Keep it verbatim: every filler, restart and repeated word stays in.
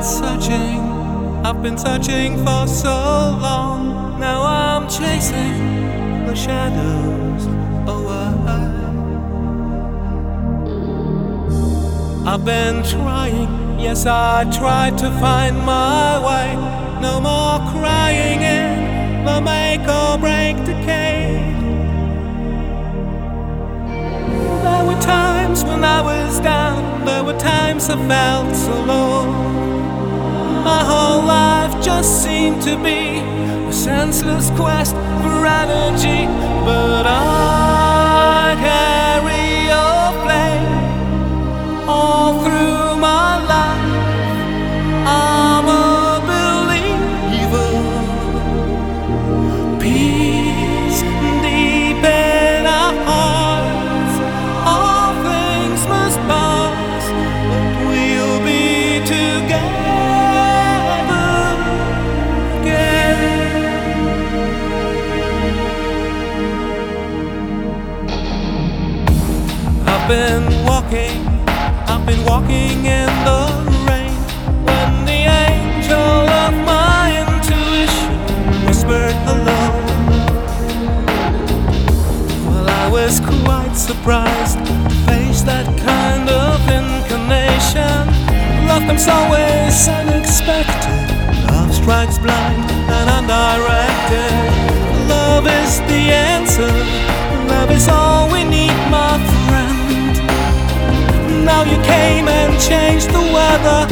been searching, I've been searching for so long. Now I'm chasing the shadows away. I've been trying, yes I tried to find my way. No more crying in the make or break decade. There were times when I was down, there were times I felt so low. My whole life just seemed to be a senseless quest for energy. But I carry your flame all through my life. I'm a believer. Peace deep in our hearts. All things must pass, but we'll be together again. I've been walking, I've been walking in the rain, when the angel of my intuition whispered hello. Well, I was quite surprised to face that kind of incarnation. Love comes always unexpected. Love strikes blind and undirected. Love is the answer. Love is all we need, my friend. Now you came and changed the weather.